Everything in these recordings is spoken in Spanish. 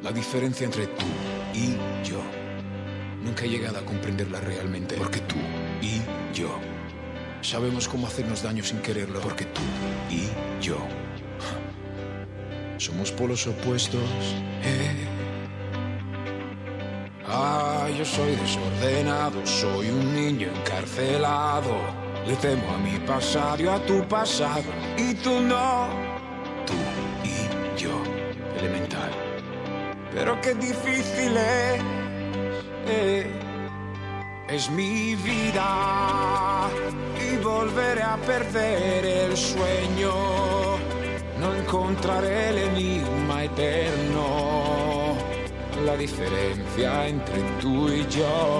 La diferencia entre tú y yo nunca he llegado a comprenderla realmente, porque tú y yo sabemos cómo hacernos daño sin quererlo, porque tú y yo somos polos opuestos. Yo soy desordenado, soy un niño encarcelado. Le temo a mi pasado y a tu pasado, y tú no. Tú y yo, elemental. Pero qué difícil es mi vida, y volveré a perder el sueño. No encontraré el enigma eterno, la diferencia entre tú y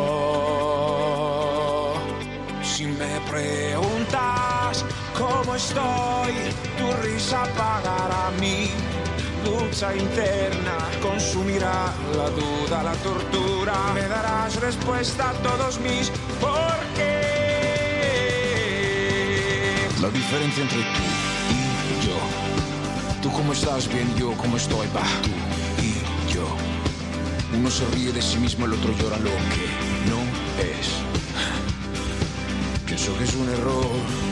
yo. Si me preguntas cómo estoy, tu risa apagará mi lucha interna, consumirá la duda, la tortura. Me darás respuesta a todos mis porqués. La diferencia entre tú y yo. Tú cómo estás bien, yo cómo estoy, va. Tú y yo. Uno se ríe de sí mismo, el otro llora lo que no es. Pienso que es un error,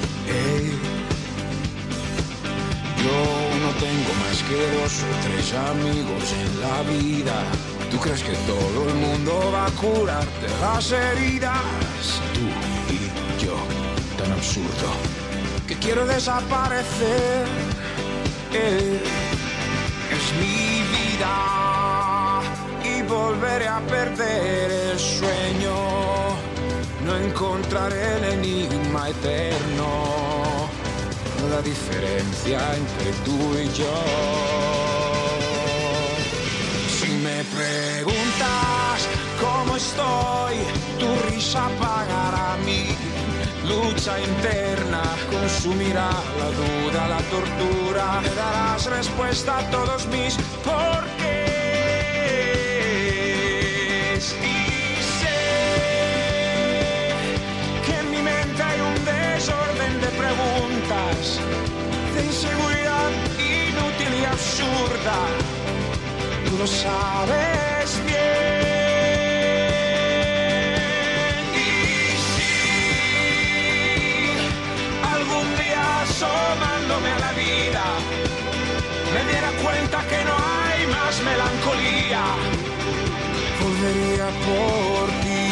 Yo no tengo más que 2 o 3 amigos en la vida. ¿Tú crees que todo el mundo va a curarte las heridas? Tú y yo, tan absurdo, que quiero desaparecer. Es mi vida, y volveré a perder el sueño. No encontraré el enigma eterno, la diferencia entre tú y yo. Si me preguntas cómo estoy, tu risa apagará mi lucha interna, consumirá la duda, la tortura. Me darás respuesta a todos mis porqués. Y sé que en mi mente hay un desorden de preguntas, de inseguridad inútil y absurda. Tú lo sabes bien. Y si algún día asomándome a la vida me diera cuenta que no hay más melancolía, volvería por ti.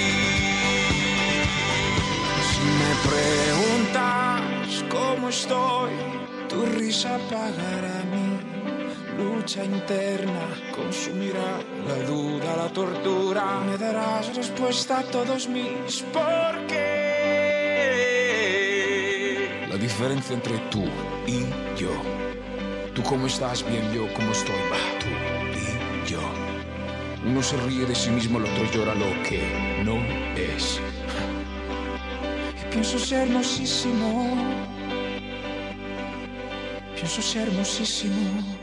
Si me preguntas cómo estoy, tu risa apagará mi lucha interna, consumirá la duda, la tortura. Me darás respuesta a todos mis porqués. La diferencia entre tú y yo. Tú cómo estás bien, yo cómo estoy, va. Tú y yo. Uno se ríe de sí mismo, el otro llora lo que no es. Y pienso ser hermosísimo. Pienso ser hermosísimo.